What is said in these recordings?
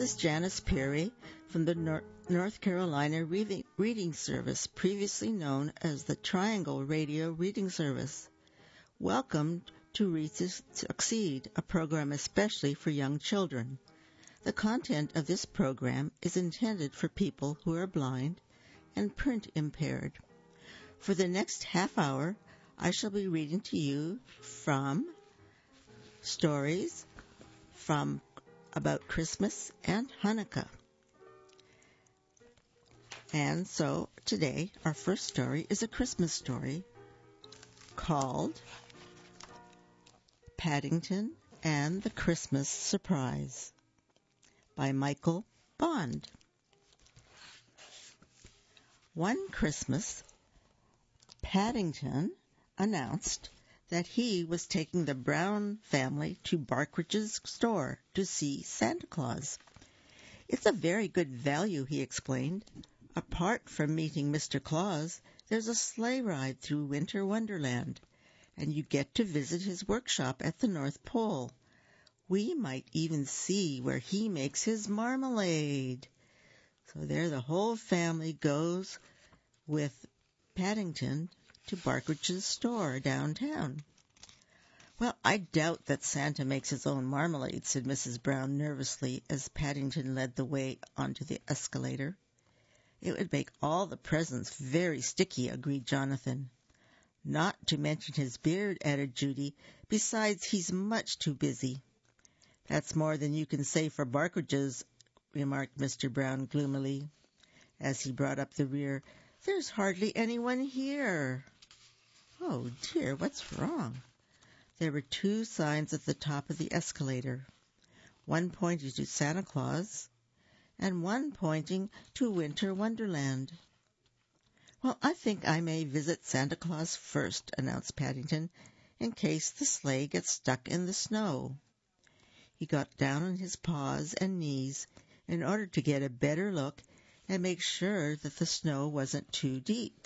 is Janice Perry from the North Carolina Reading Service, previously known as the Triangle Radio Reading Service. Welcome to Read to Succeed, a program especially for young children. The content of this program is intended for people who are blind and print impaired. For the next half hour, I shall be reading to you from stories about Christmas and Hanukkah. And so today, our first story is a Christmas story called Paddington and the Christmas Surprise by Michael Bond. One Christmas, Paddington announced that he was taking the Brown family to Barkridge's store to see Santa Claus. It's a very good value, he explained. Apart from meeting Mr. Claus, there's a sleigh ride through Winter Wonderland, and you get to visit his workshop at the North Pole. We might even see where he makes his marmalade. So there the whole family goes with Paddington to Barkridge's store downtown. Well, I doubt that Santa makes his own marmalade, said Mrs. Brown nervously as Paddington led the way onto the escalator. It would make all the presents very sticky, agreed Jonathan. Not to mention his beard, added Judy. Besides, he's much too busy. That's more than you can say for Barkridge's, remarked Mr. Brown gloomily, as he brought up the rear. There's hardly anyone here. Oh, dear, what's wrong? There were two signs at the top of the escalator. One pointing to Santa Claus, and one pointing to Winter Wonderland. Well, I think I may visit Santa Claus first, announced Paddington, in case the sleigh gets stuck in the snow. He got down on his paws and knees in order to get a better look and make sure that the snow wasn't too deep.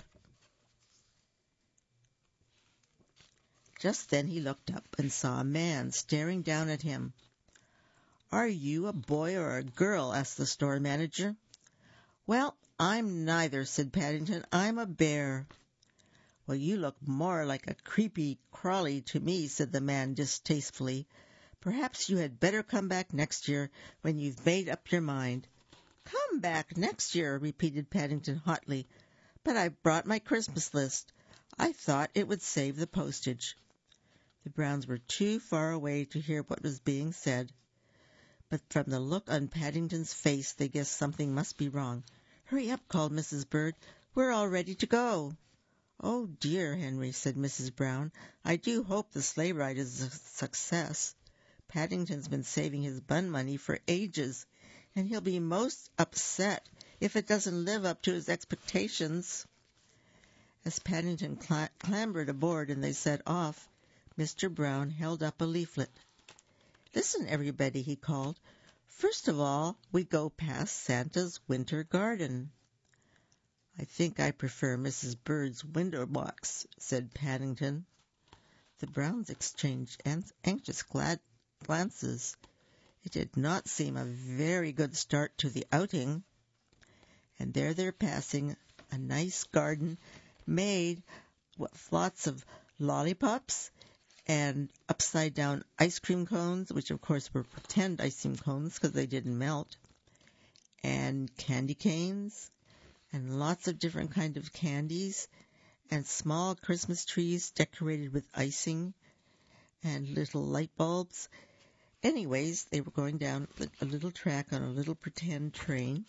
Just then he looked up and saw a man staring down at him. Are you a boy or a girl? Asked the store manager. Well, I'm neither, said Paddington. I'm a bear. Well, you look more like a creepy crawly to me, said the man distastefully. Perhaps you had better come back next year when you've made up your mind. Come back next year, repeated Paddington hotly. But I've brought my Christmas list. I thought it would save the postage. The Browns were too far away to hear what was being said, but from the look on Paddington's face they guessed something must be wrong. Hurry up, called Mrs. Bird. We're all ready to go. Oh, dear, Henry, said Mrs. Brown. I do hope the sleigh ride is a success. Paddington's been saving his bun money for ages, and he'll be most upset if it doesn't live up to his expectations. As Paddington clambered aboard and they set off, Mr. Brown held up a leaflet. Listen, everybody, he called. First of all, we go past Santa's winter garden. I think I prefer Mrs. Bird's window box, said Paddington. The Browns exchanged anxious glances. It did not seem a very good start to the outing. And there they're passing a nice garden made with lots of lollipops and upside-down ice cream cones, which of course were pretend ice cream cones because they didn't melt, and candy canes, and lots of different kinds of candies, and small Christmas trees decorated with icing, and little light bulbs. Anyways, they were going down a little track on a little pretend train.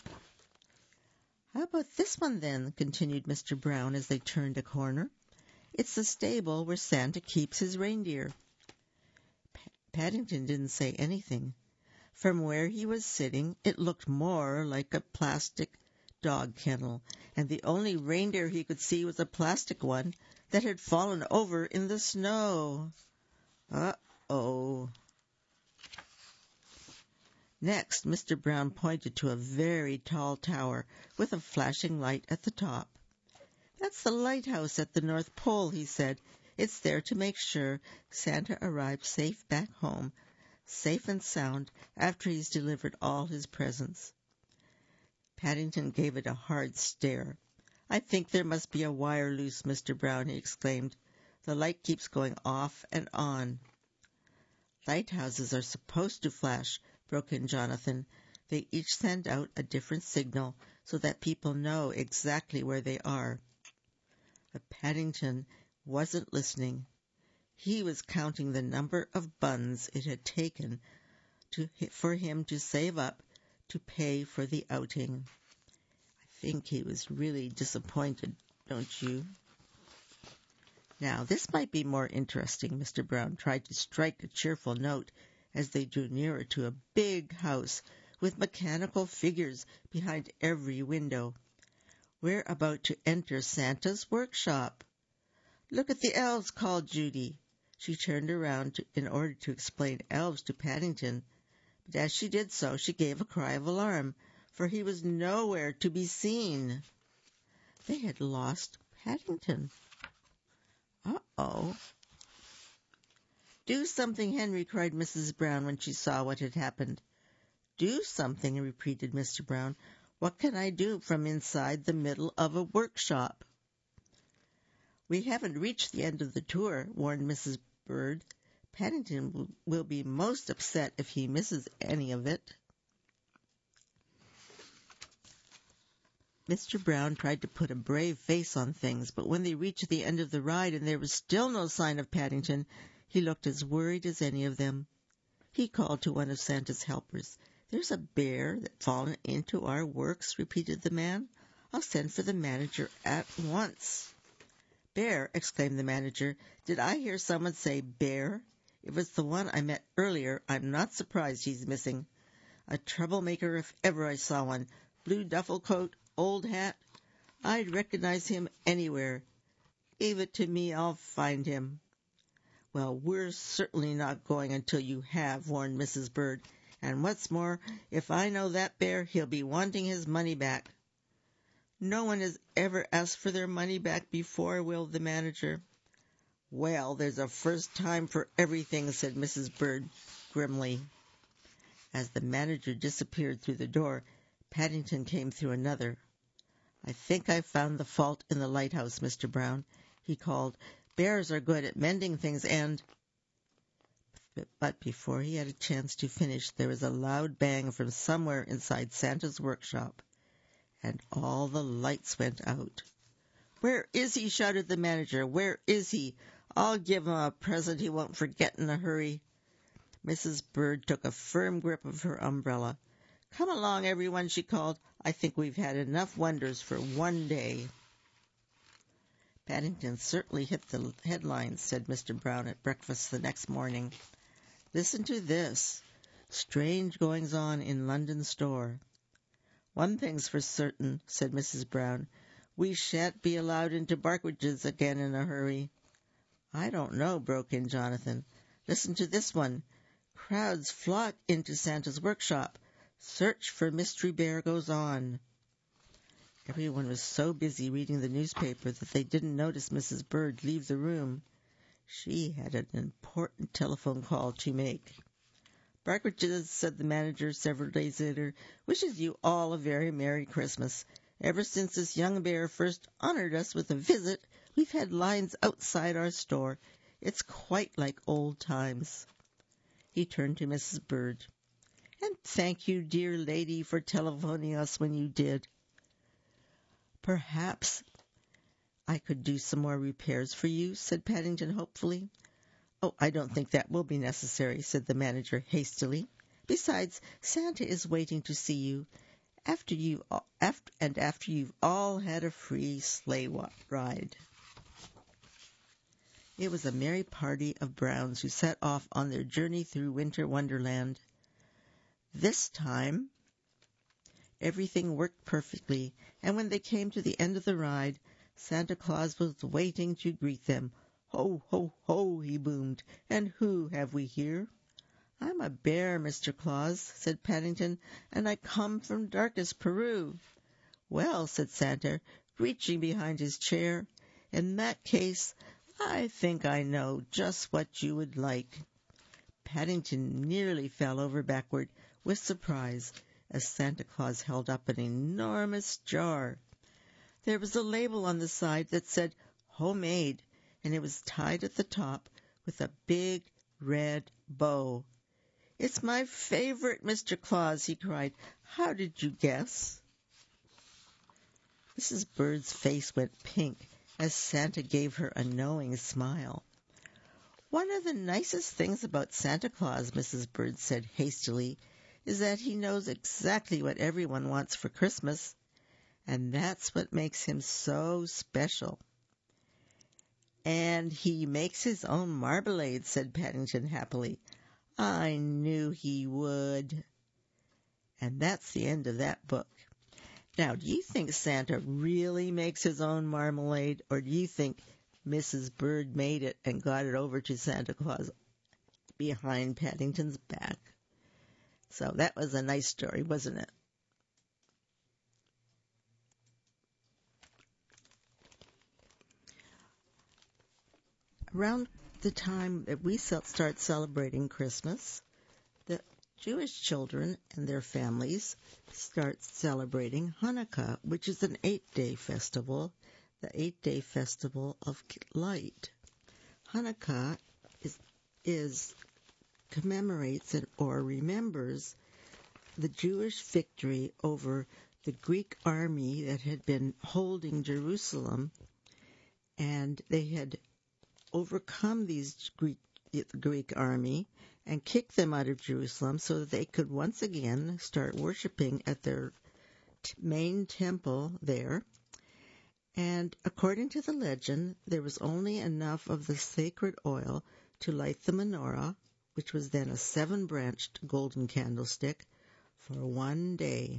How about this one then, continued Mr. Brown as they turned a corner. It's the stable where Santa keeps his reindeer. Paddington didn't say anything. From where he was sitting, it looked more like a plastic dog kennel, and the only reindeer he could see was a plastic one that had fallen over in the snow. Uh-oh. Next, Mr. Brown pointed to a very tall tower with a flashing light at the top. That's the lighthouse at the North Pole, he said. It's there to make sure Santa arrives safe back home. safe and sound after he's delivered all his presents. Paddington gave it a hard stare. "I think there must be a wire loose, Mr. Brown," he exclaimed. "The light keeps going off and on." "Lighthouses are supposed to flash," broke in Jonathan. "They each send out a different signal so that people know exactly where they are." But Paddington wasn't listening. He was counting the number of buns it had taken for him to save up to pay for the outing. I think he was really disappointed, don't you? Now, this might be more interesting. Mr. Brown tried to strike a cheerful note as they drew nearer to a big house with mechanical figures behind every window. "We're about to enter Santa's workshop." "Look at the elves," called Judy. She turned around in order to explain elves to Paddington, but as she did so she gave a cry of alarm, for he was nowhere to be seen. They had lost Paddington. Uh-oh. "Do something, Henry," cried Mrs. Brown when she saw what had happened. "Do something," repeated Mr. Brown. "What can I do from inside the middle of a workshop?" "We haven't reached the end of the tour," warned Mrs. Bird. "Paddington will be most upset if he misses any of it." Mr. Brown tried to put a brave face on things, but when they reached the end of the ride and there was still no sign of Paddington, he looked as worried as any of them. He called to one of Santa's helpers. "There's a bear that's fallen into our works," repeated the man. "I'll send for the manager at once." "Bear!" exclaimed the manager. "Did I hear someone say bear? If it's the one I met earlier, I'm not surprised he's missing. A troublemaker if ever I saw one. Blue duffel coat, old hat. I'd recognize him anywhere. Leave it to me, I'll find him." "Well, we're certainly not going until you have," warned Mrs. Bird. "And what's more, if I know that bear, he'll be wanting his money back." "No one has ever asked for their money back before," wailed the manager. "Well, there's a first time for everything," said Mrs. Bird grimly. As the manager disappeared through the door, Paddington came through another. "I think I've found the fault in the lighthouse, Mr. Brown," he called. "Bears are good at mending things and—" But before he had a chance to finish, there was a loud bang from somewhere inside Santa's workshop, and all the lights went out. "Where is he?" shouted the manager. "Where is he? I'll give him a present he won't forget in a hurry." Mrs. Bird took a firm grip of her umbrella. "Come along, everyone," she called. "I think we've had enough wonders for one day." "Paddington certainly hit the headlines," said Mr. Brown at breakfast the next morning. "Listen to this: 'Strange goings-on in London store.'" "One thing's for certain," said Mrs. Brown. "We shan't be allowed into Barkridge's again in a hurry." "I don't know," broke in Jonathan. "Listen to this one: 'Crowds flock into Santa's workshop. Search for mystery bear goes on.'" Everyone was so busy reading the newspaper that they didn't notice Mrs. Bird leave the room. She had an important telephone call to make. "Barkridge's," said the manager several days later, "wishes you all a very Merry Christmas. Ever since this young bear first honored us with a visit, we've had lines outside our store. It's quite like old times." He turned to Mrs. Bird. "And thank you, dear lady, for telephoning us when you did. Perhaps I could do some more repairs for you," said Paddington hopefully. "Oh, I don't think that will be necessary," said the manager hastily. "Besides, Santa is waiting to see you after you've all had a free sleigh ride." It was a merry party of Browns who set off on their journey through Winter Wonderland. This time everything worked perfectly, and when they came to the end of the ride, Santa Claus was waiting to greet them. "Ho, ho, ho," he boomed, "and who have we here?" "I'm a bear, Mr. Claus," said Paddington, "and I come from darkest Peru." "Well," said Santa, reaching behind his chair, "in that case, I think I know just what you would like." Paddington nearly fell over backward with surprise as Santa Claus held up an enormous jar. There was a label on the side that said "Homemade," and it was tied at the top with a big red bow. "It's my favorite, Mr. Claus," he cried. "How did you guess?" Mrs. Bird's face went pink as Santa gave her a knowing smile. "One of the nicest things about Santa Claus," Mrs. Bird said hastily, "is that he knows exactly what everyone wants for Christmas, and that's what makes him so special." "And he makes his own marmalade," said Paddington happily. "I knew he would." And that's the end of that book. Now, do you think Santa really makes his own marmalade, or do you think Mrs. Bird made it and got it over to Santa Claus behind Paddington's back? So that was a nice story, wasn't it? Around the time that we start celebrating Christmas, the Jewish children and their families start celebrating Hanukkah, which is an 8-day festival, the 8-day festival of light. Hanukkah is commemorates or remembers the Jewish victory over the Greek army that had been holding Jerusalem, and they had overcome these Greek army and kicked them out of Jerusalem so that they could once again start worshiping at their main temple there. And according to the legend, there was only enough of the sacred oil to light the menorah, which was then a 7-branched golden candlestick, for one day.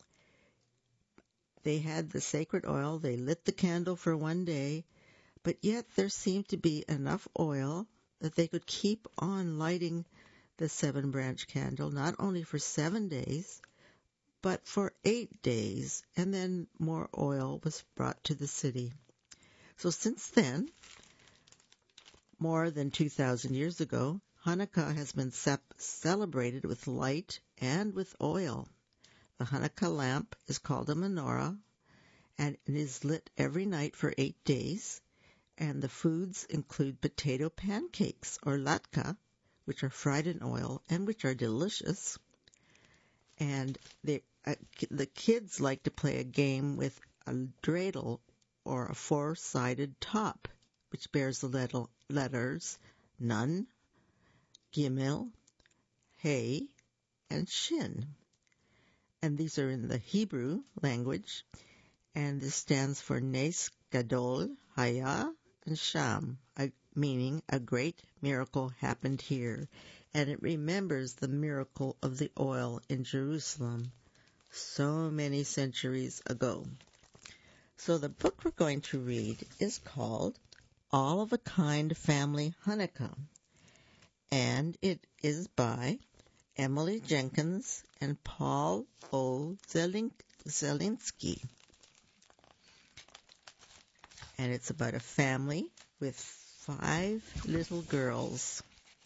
They had the sacred oil, they lit the candle for one day, but yet there seemed to be enough oil that they could keep on lighting the 7-branch candle, not only for 7 days, but for 8 days, and then more oil was brought to the city. So since then, more than 2,000 years ago, Hanukkah has been celebrated with light and with oil. The Hanukkah lamp is called a menorah, and it is lit every night for 8 days. And the foods include potato pancakes, or latke, which are fried in oil and which are delicious. And the kids like to play a game with a dreidel, or a 4-sided top, which bears the letters Nun, Gimel, Hey, and Shin. And these are in the Hebrew language, and this stands for Nes Gadol Haya and Sham, meaning a great miracle happened here, and it remembers the miracle of the oil in Jerusalem so many centuries ago. So the book we're going to read is called All of a Kind Family Hanukkah, and it is by Emily Jenkins and Paul O. Zelinsky. And it's about a family with 5 little girls.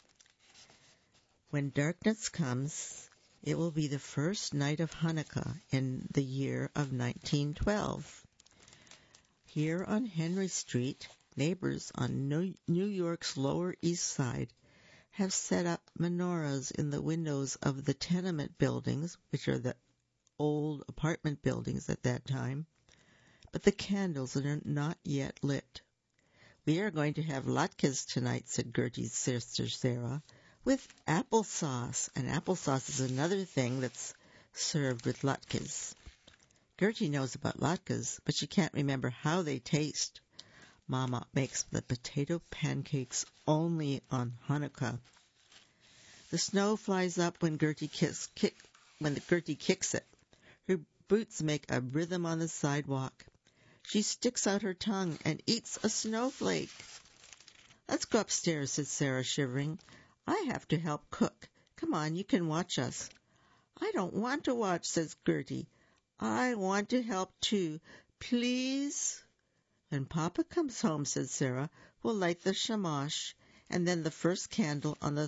When darkness comes, it will be the first night of Hanukkah in the year of 1912. Here on Henry Street, neighbors on New York's Lower East Side have set up menorahs in the windows of the tenement buildings, which are the old apartment buildings at that time, but the candles are not yet lit. "We are going to have latkes tonight," said Gertie's sister Sarah, "with applesauce." And applesauce is another thing that's served with latkes. Gertie knows about latkes, but she can't remember how they taste. Mama makes the potato pancakes only on Hanukkah. The snow flies up when Gertie kicks it. Her boots make a rhythm on the sidewalk. She sticks out her tongue and eats a snowflake. "Let's go upstairs," said Sarah, shivering. "I have to help cook. Come on, you can watch us." "I don't want to watch," says Gertie. "I want to help too. Please?" "When Papa comes home," said Sarah, "we'll light the shamash, and then the first candle on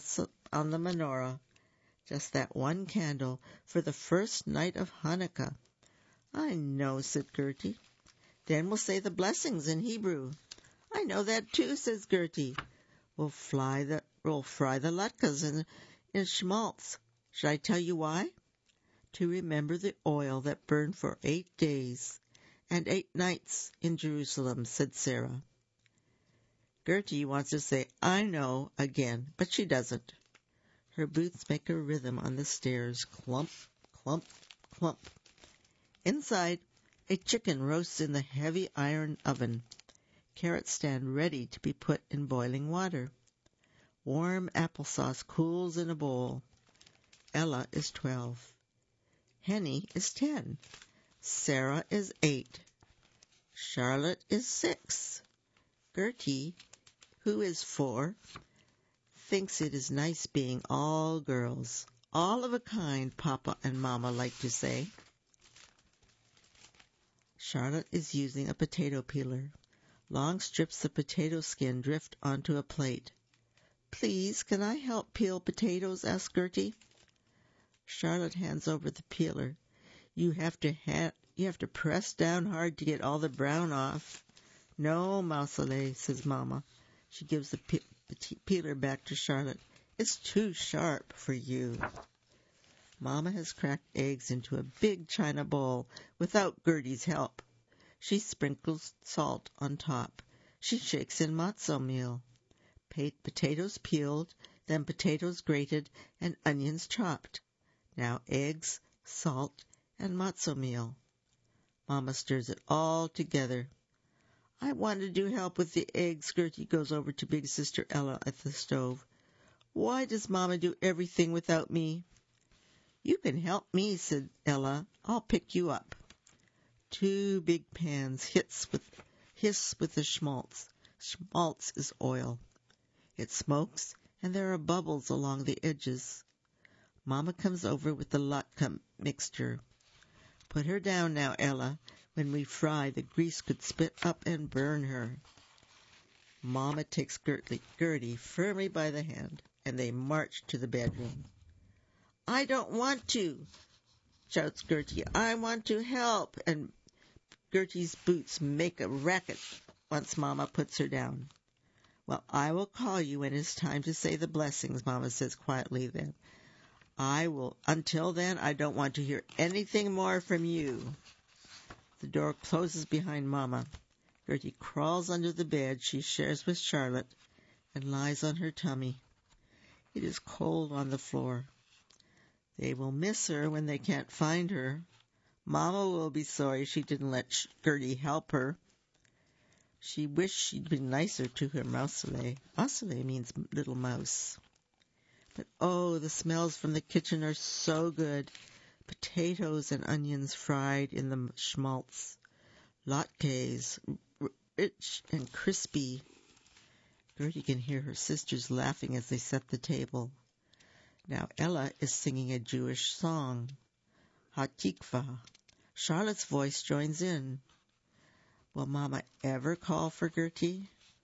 on the menorah. Just that one candle for the first night of Hanukkah. I know, said Gertie. Then we'll say the blessings in Hebrew. I know that too, says Gertie. We'll fry the latkes in schmaltz. Should I tell you why? To remember the oil that burned for 8 days and 8 nights in Jerusalem, said Sarah. Gertie wants to say, I know, again, but she doesn't. Her boots make a rhythm on the stairs, clump, clump, clump. Inside, a chicken roasts in the heavy iron oven. Carrots stand ready to be put in boiling water. Warm applesauce cools in a bowl. Ella is 12. Henny is 10. Sarah is 8. Charlotte is 6. Gertie, who is 4, thinks it is nice being all girls. All of a kind, Papa and Mama like to say. Charlotte is using a potato peeler. Long strips of potato skin drift onto a plate. Please, can I help peel potatoes? Asked Gertie. Charlotte hands over the peeler. You have to press down hard to get all the brown off. No, Mausoleil, says Mama. She gives the peeler back to Charlotte. It's too sharp for you. Mama has cracked eggs into a big china bowl without Gertie's help. She sprinkles salt on top. She shakes in matzo meal. Potatoes peeled, then potatoes grated, and onions chopped. Now eggs, salt, and matzo meal. Mama stirs it all together. I want to do help with the eggs. Gertie goes over to big sister Ella at the stove. Why does Mama do everything without me? You can help me, said Ella. I'll pick you up. 2 big pans hiss with the schmaltz. Schmaltz is oil. It smokes, and there are bubbles along the edges. Mama comes over with the latke mixture. Put her down now, Ella. When we fry, the grease could spit up and burn her. Mama takes Gertie firmly by the hand, and they march to the bedroom. I don't want to, shouts Gertie. I want to help. And Gertie's boots make a racket once Mama puts her down. Well, I will call you when it's time to say the blessings, Mama says quietly then. I will. Until then, I don't want to hear anything more from you. The door closes behind Mama. Gertie crawls under the bed she shares with Charlotte and lies on her tummy. It is cold on the floor. They will miss her when they can't find her. Mama will be sorry she didn't let Gertie help her. She wished she'd been nicer to her Mausoleil. Mausoleil means little mouse. But oh, the smells from the kitchen are so good. Potatoes and onions fried in the schmaltz. Latkes, rich and crispy. Gertie can hear her sisters laughing as they set the table. Now Ella is singing a Jewish song, Hatikva. Charlotte's voice joins in. Will Mama ever call for Gertie?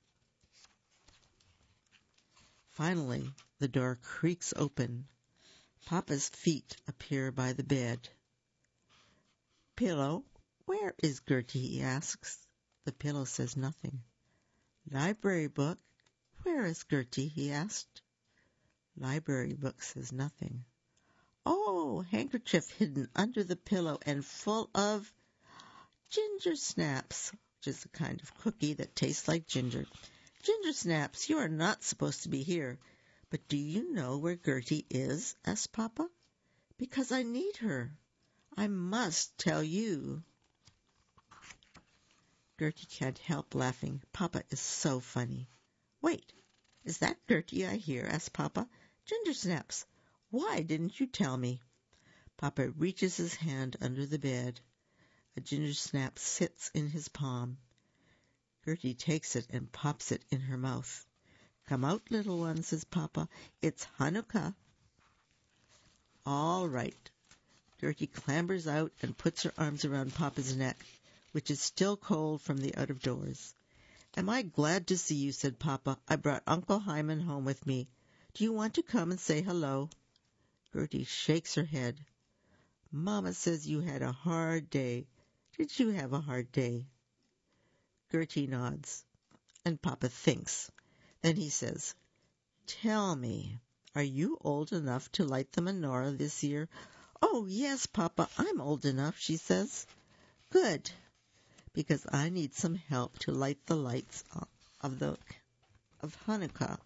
Finally, the door creaks open. Papa's feet appear by the bed. Pillow, where is Gertie? He asks. The pillow says nothing. Library book, where is Gertie? He asked. Library book says nothing. Oh, handkerchief hidden under the pillow and full of ginger snaps, which is a kind of cookie that tastes like ginger. Ginger snaps, you are not supposed to be here. But do you know where Gertie is? Asked Papa. Because I need her. I must tell you. Gertie can't help laughing. Papa is so funny. Wait, is that Gertie I hear? Asked Papa. Ginger snaps. Why didn't you tell me? Papa reaches his hand under the bed. A ginger snap sits in his palm. Gertie takes it and pops it in her mouth. Come out, little one, says Papa. It's Hanukkah. All right. Gertie clambers out and puts her arms around Papa's neck, which is still cold from the out-of-doors. Am I glad to see you, said Papa. I brought Uncle Hyman home with me Do you want to come and say hello? Gertie shakes her head. Mama says you had a hard day. Did you have a hard day? Gertie nods, and Papa thinks. Then he says, Tell me, are you old enough to light the menorah this year? Oh, yes, Papa, I'm old enough, she says. Good, because I need some help to light the lights of Hanukkah.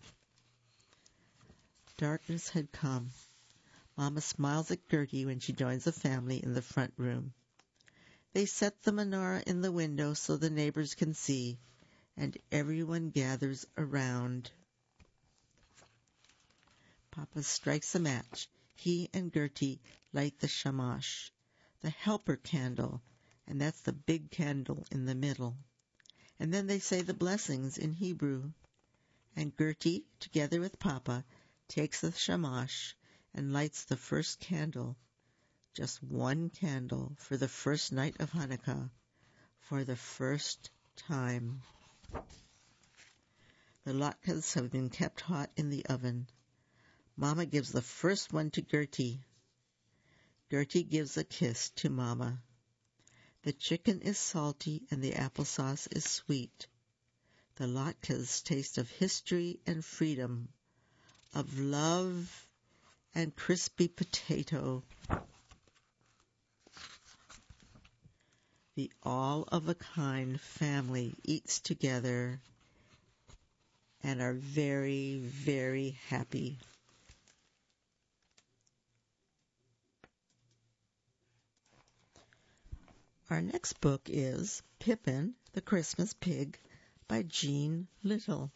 Darkness had come. Mama smiles at Gertie when she joins the family in the front room. They set the menorah in the window so the neighbors can see, and everyone gathers around. Papa strikes a match. He and Gertie light the shamash, the helper candle, and that's the big candle in the middle. And then they say the blessings in Hebrew. And Gertie, together with Papa, takes the shamash and lights the first candle, just one candle, for the first night of Hanukkah, for the first time. The latkes have been kept hot in the oven. Mama gives the first one to Gertie. Gertie gives a kiss to Mama. The chicken is salty and the applesauce is sweet. The latkes taste of history and freedom, of love and crispy potato. The all-of-a-kind family eats together and are very, very happy. Our next book is Pippin, the Christmas Pig by Jean Little.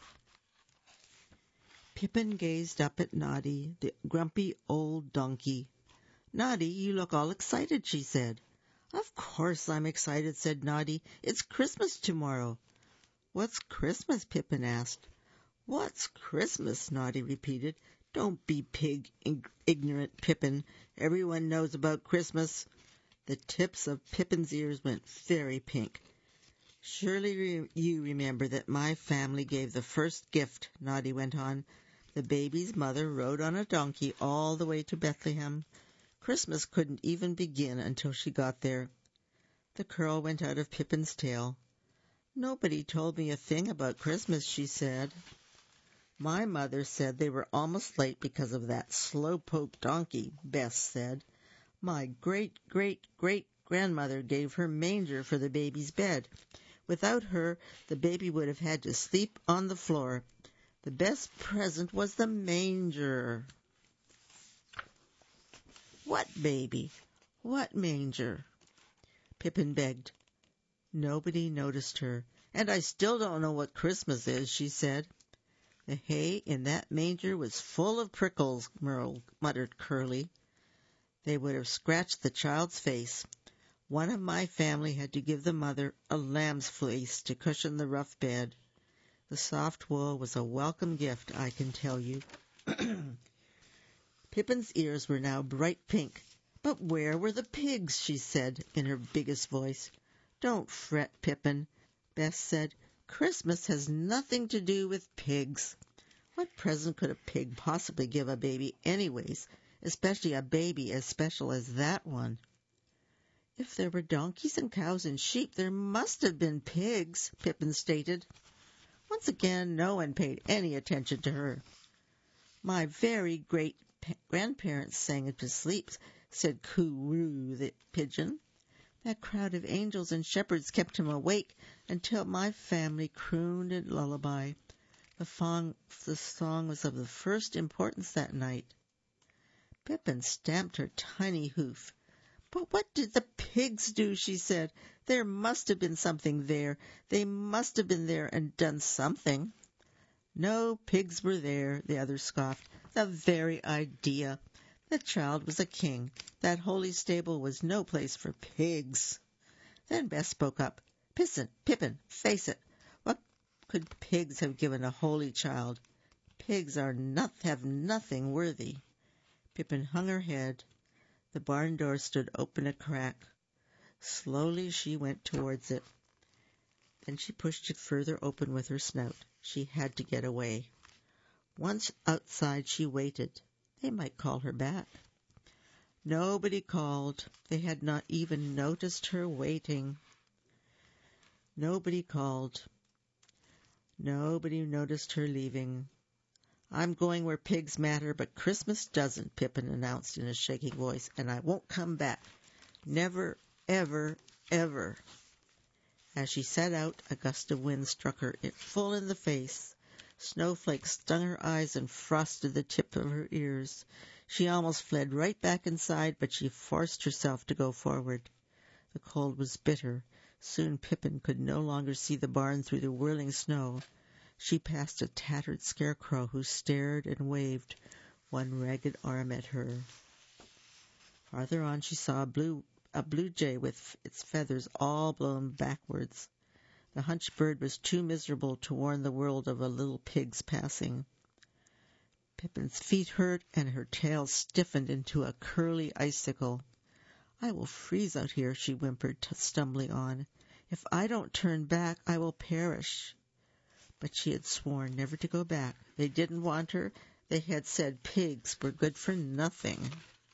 Pippin gazed up at Noddy, the grumpy old donkey. Noddy, you look all excited, she said. Of course I'm excited, said Noddy. It's Christmas tomorrow. What's Christmas? Pippin asked. What's Christmas? Noddy repeated. Don't be ignorant, Pippin. Everyone knows about Christmas. The tips of Pippin's ears went very pink. Surely you remember that my family gave the first gift, Noddy went on. The baby's mother rode on a donkey all the way to Bethlehem. Christmas couldn't even begin until she got there. The curl went out of Pippin's tail. Nobody told me a thing about Christmas, she said. My mother said they were almost late because of that slow-poke donkey, Bess said. My great-great-great-grandmother gave her manger for the baby's bed. Without her, the baby would have had to sleep on the floor. The best present was the manger. What baby? What manger? Pippin begged. Nobody noticed her. And I still don't know what Christmas is, she said. The hay in that manger was full of prickles, muttered Curly. They would have scratched the child's face. One of my family had to give the mother a lamb's fleece to cushion the rough bed. The soft wool was a welcome gift, I can tell you. Pippin's ears were now bright pink. But where were the pigs? She said in her biggest voice. Don't fret, Pippin, Bess said. Christmas has nothing to do with pigs. What present could a pig possibly give a baby anyways, especially a baby as special as that one? If there were donkeys and cows and sheep, there must have been pigs, Pippin stated. Once again, no one paid any attention to her. My very great-grandparents sang it to sleep, said Coo-roo the pigeon. That crowd of angels and shepherds kept him awake until my family crooned a lullaby. The song was of the first importance that night. Pippin stamped her tiny hoof. But what did the pigs do? She said. There must have been something there. They must have been there and done something. No pigs were there, the other scoffed. The very idea. The child was a king. That holy stable was no place for pigs. Then Bess spoke up. Pippin, face it. What could pigs have given a holy child? Pigs have nothing worthy. Pippin hung her head. The barn door stood open a crack. Slowly she went towards it. Then she pushed it further open with her snout. She had to get away. Once outside, she waited. They might call her back. Nobody called. They had not even noticed her waiting. Nobody called. Nobody noticed her leaving. "I'm going where pigs matter, but Christmas doesn't," Pippin announced in a shaking voice, "and I won't come back. Never, ever, ever." As she set out, a gust of wind struck her full in the face. Snowflakes stung her eyes and frosted the tip of her ears. She almost fled right back inside, but she forced herself to go forward. The cold was bitter. Soon Pippin could no longer see the barn through the whirling snow. She passed a tattered scarecrow who stared and waved one ragged arm at her. Farther on she saw a blue jay with its feathers all blown backwards. The hunched bird was too miserable to warn the world of a little pig's passing. Pippin's feet hurt, and her tail stiffened into a curly icicle. "I will freeze out here," she whimpered, stumbling on. "If I don't turn back, I will perish." But she had sworn never to go back. They didn't want her. They had said pigs were good for nothing.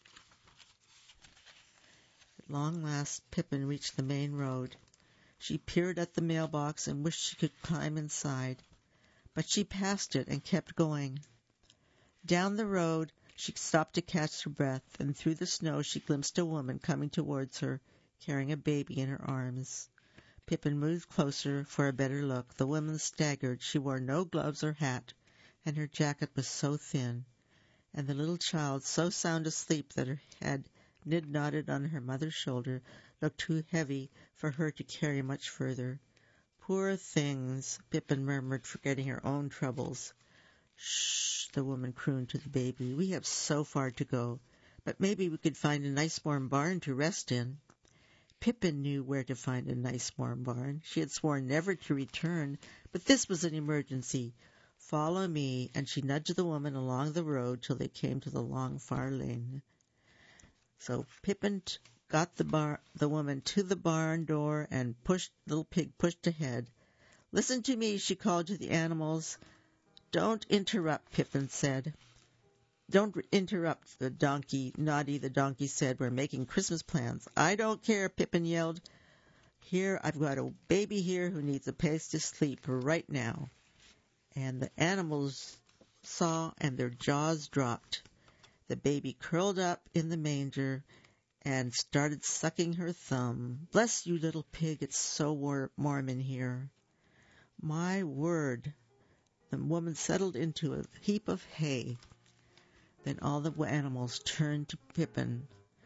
At long last, Pippin reached the main road. She peered at the mailbox and wished she could climb inside. But she passed it and kept going. Down the road, she stopped to catch her breath, and through the snow she glimpsed a woman coming towards her, carrying a baby in her arms. Pippin moved closer for a better look. The woman staggered. She wore no gloves or hat, and her jacket was so thin, and the little child so sound asleep that her head, nodded on her mother's shoulder, looked too heavy for her to carry much further. "Poor things," Pippin murmured, forgetting her own troubles. "Shh," the woman crooned to the baby. "We have so far to go, but maybe we could find a nice warm barn to rest in." Pippin knew where to find a nice warm barn. She had sworn never to return, but this was an emergency. "Follow me," and she nudged the woman along the road till they came to the long far lane. So Pippin got the woman to the barn door, and little pig pushed ahead. "Listen to me," she called to the animals. "Don't interrupt," Pippin said. "Don't interrupt the donkey," Noddy the donkey said. "We're making Christmas plans." "I don't care," Pippin yelled. "Here, I've got a baby here who needs a place to sleep right now." And the animals saw, and their jaws dropped. The baby curled up in the manger and started sucking her thumb. "Bless you, little pig, it's so warm in here." My word! The woman settled into a heap of hay. Then all the animals turned to Pippin.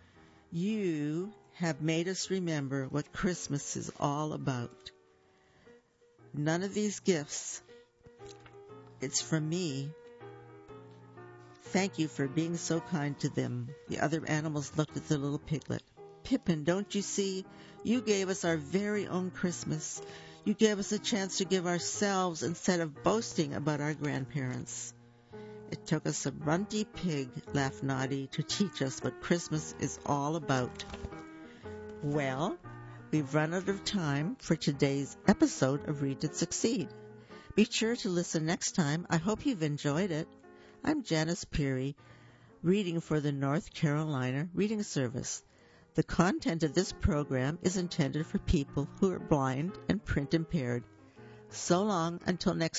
"You have made us remember what Christmas is all about. None of these gifts. It's from me. Thank you for being so kind to them." The other animals looked at the little piglet. "Pippin, don't you see? You gave us our very own Christmas. You gave us a chance to give ourselves instead of boasting about our grandparents." "It took us a runty pig," laughed Noddy, "to teach us what Christmas is all about." Well, we've run out of time for today's episode of Read to Succeed. Be sure to listen next time. I hope you've enjoyed it. I'm Janice Peary, reading for the North Carolina Reading Service. The content of this program is intended for people who are blind and print impaired. So long until next